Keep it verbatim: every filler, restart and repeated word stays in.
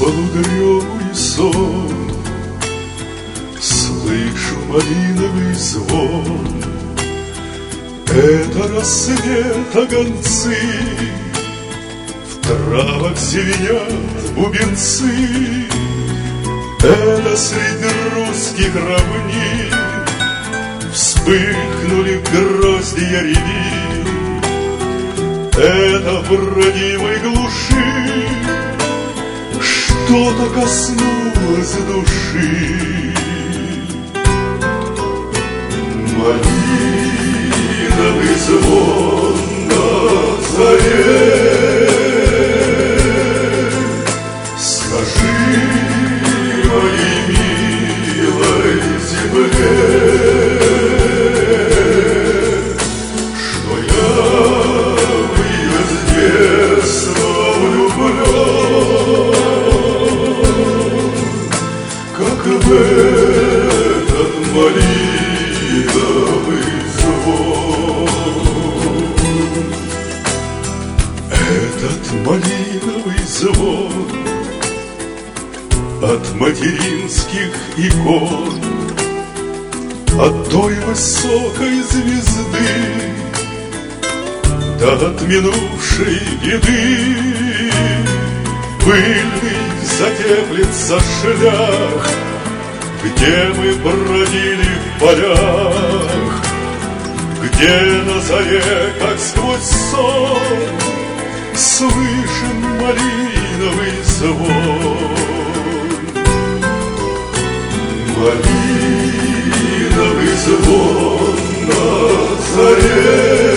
полудремный сон, слышу малиновый звон. Это рассвет огонцы, в травах зеленят бубенцы. Это среди русских равнин вспыхнули гроздья рябин. Это в родимой глуши что-то коснулось души. Малиновый звон на заре, скажи моей милой земле, что я в ее с детства влюблен, как в этот малиновый звон. Этот малиновый звон от материнских икон, от той высокой звезды, да от минувшей беды. Пыльный затеплится шлях, где мы бродили в полях, где на заре, как сквозь сон, слышен малиновый звон. Малиновый звон на заре,